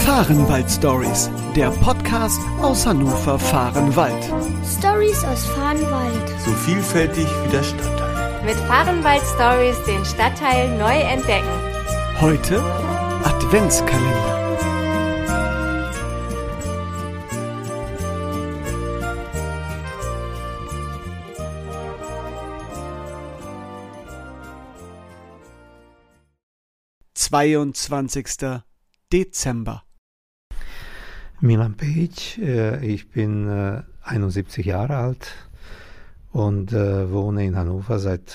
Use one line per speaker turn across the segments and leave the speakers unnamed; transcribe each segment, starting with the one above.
Fahrenwald-Stories, der Podcast aus Hannover Fahrenwald.
Stories aus Fahrenwald.
So vielfältig wie der Stadtteil.
Mit Fahrenwald-Stories den Stadtteil neu entdecken.
Heute Adventskalender. (22. Dezember).
Milan Pejic, ich bin 71 Jahre alt und wohne in Hannover seit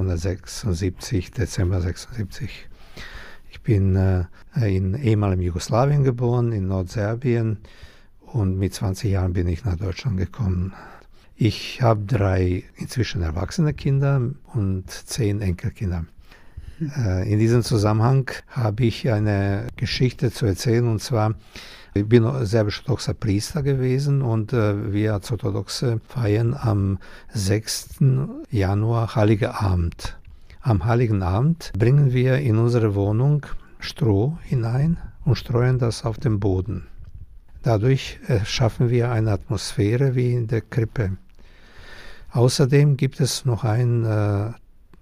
1976, Dezember 76. Ich bin in ehemaligem Jugoslawien geboren, in Nordserbien, und mit 20 Jahren bin ich nach Deutschland gekommen. Ich habe 3 inzwischen erwachsene Kinder und 10 Enkelkinder. In diesem Zusammenhang habe ich eine Geschichte zu erzählen, und zwar, ich bin serbisch-orthodoxer Priester gewesen und wir als Orthodoxe feiern am 6. Januar Heiligen Abend. Am Heiligen Abend bringen wir in unsere Wohnung Stroh hinein und streuen das auf den Boden. Dadurch schaffen wir eine Atmosphäre wie in der Krippe. Außerdem gibt es noch einen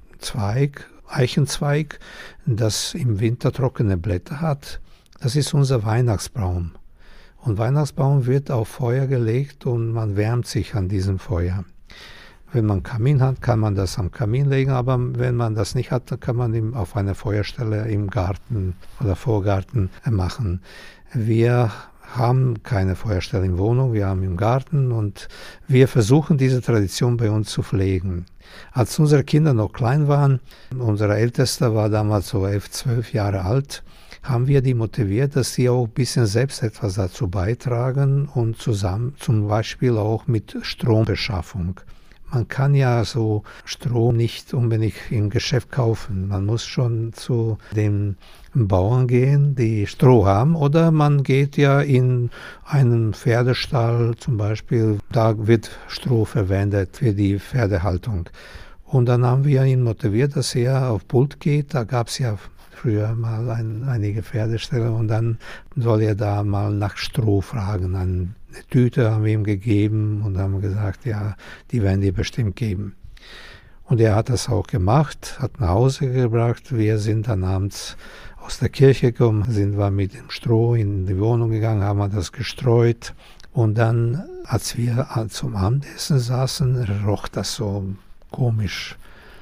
Eichenzweig, das im Winter trockene Blätter hat. Das ist unser Weihnachtsbaum. Und Weihnachtsbaum wird auf Feuer gelegt und man wärmt sich an diesem Feuer. Wenn man Kamin hat, kann man das am Kamin legen, aber wenn man das nicht hat, dann kann man ihn auf einer Feuerstelle im Garten oder Vorgarten machen. Wir haben keine Feuerstelle in Wohnung, wir haben im Garten, und wir versuchen diese Tradition bei uns zu pflegen. Als unsere Kinder noch klein waren, unser Ältester war damals so 11, 12 Jahre alt, haben wir die motiviert, dass sie auch ein bisschen selbst etwas dazu beitragen, und zusammen zum Beispiel auch mit Strombeschaffung. Man kann ja so Strom nicht unbedingt im Geschäft kaufen. Man muss schon zu den Bauern gehen, die Stroh haben, oder man geht ja in einen Pferdestall zum Beispiel. Da wird Stroh verwendet für die Pferdehaltung. Und dann haben wir ihn motiviert, dass er auf Pult geht. Da gab es ja früher mal einige Pferdeställe, und dann soll er da mal nach Stroh fragen. Eine Tüte haben wir ihm gegeben und haben gesagt, ja, die werden dir bestimmt geben. Und er hat das auch gemacht, hat nach Hause gebracht. Wir sind dann abends aus der Kirche gekommen, sind wir mit dem Stroh in die Wohnung gegangen, haben wir das gestreut. Und dann, als wir zum Abendessen saßen, roch das so komisch.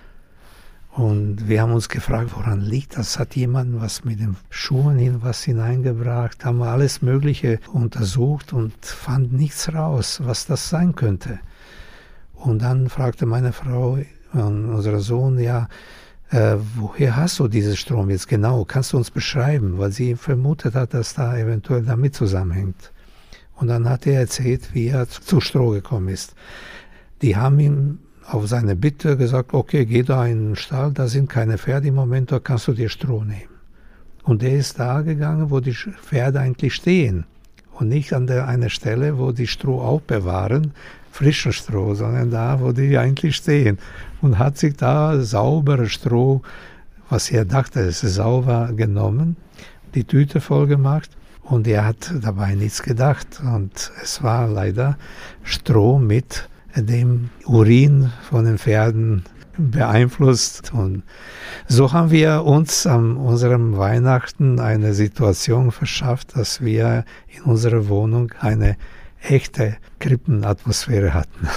Und wir haben uns gefragt, woran liegt das? Hat jemand was mit den Schuhen was hineingebracht? Haben wir alles Mögliche untersucht und fanden nichts raus, was das sein könnte. Und dann fragte meine Frau und unser Sohn, ja, woher hast du dieses Strom jetzt genau? Kannst du uns beschreiben? Weil sie vermutet hat, dass da eventuell damit zusammenhängt. Und dann hat er erzählt, wie er zu Stroh gekommen ist. Die haben ihm auf seine Bitte gesagt, okay, geh da in den Stall, da sind keine Pferde im Moment, da kannst du dir Stroh nehmen. Und er ist da gegangen, wo die Pferde eigentlich stehen, und nicht an einer Stelle, wo die Stroh aufbewahren, frischen Stroh, sondern da, wo die eigentlich stehen. Und hat sich da sauberes Stroh, was er dachte, es ist sauber, genommen, die Tüte voll gemacht, und er hat dabei nichts gedacht. Und es war leider Stroh mit dem Urin von den Pferden beeinflusst. Und so haben wir uns an unserem Weihnachten eine Situation verschafft, dass wir in unserer Wohnung eine echte Krippenatmosphäre hatten.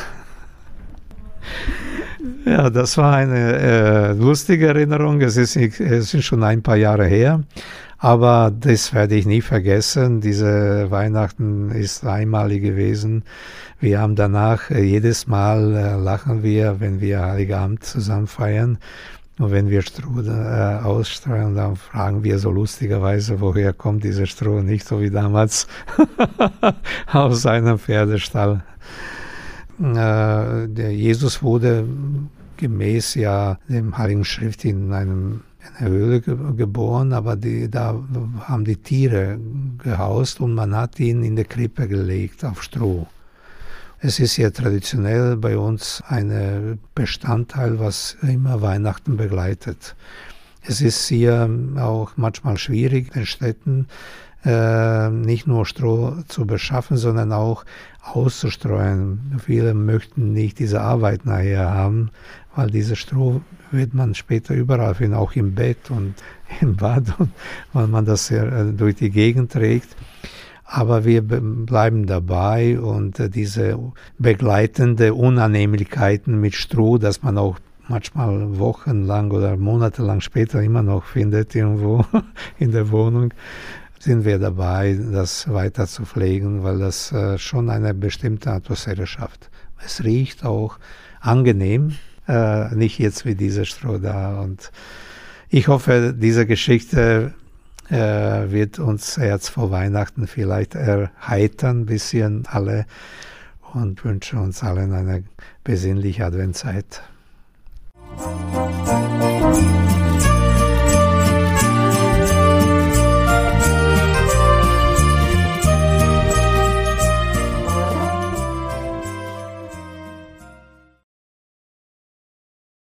Ja, das war eine lustige Erinnerung. Es ist schon ein paar Jahre her, aber das werde ich nie vergessen. Diese Weihnachten ist einmalig gewesen. Wir haben danach, jedes Mal lachen wir, wenn wir Heiligabend zusammen feiern. Und wenn wir Stroh ausstreuen, dann fragen wir so lustigerweise, woher kommt dieser Stroh, nicht so wie damals aus einem Pferdestall. Der Jesus wurde gemäß ja dem Heiligen Schrift in einer Höhle geboren, aber da haben die Tiere gehaust und man hat ihn in die Krippe gelegt auf Stroh. Es ist ja traditionell bei uns ein Bestandteil, was immer Weihnachten begleitet. Es ist hier auch manchmal schwierig in Städten, nicht nur Stroh zu beschaffen, sondern auch auszustreuen. Viele möchten nicht diese Arbeit nachher haben, weil dieses Stroh wird man später überall finden, auch im Bett und im Bad, weil man das durch die Gegend trägt. Aber wir bleiben dabei und diese begleitende Unannehmlichkeiten mit Stroh, dass man auch manchmal wochenlang oder monatelang später immer noch findet irgendwo in der Wohnung, sind wir dabei, das weiter zu pflegen, weil das schon eine bestimmte Atmosphäre schafft. Es riecht auch angenehm, nicht jetzt wie dieses Stroh da. Und ich hoffe, diese Geschichte wird uns jetzt vor Weihnachten vielleicht erheitern, ein bisschen alle, und wünsche uns allen eine besinnliche Adventszeit.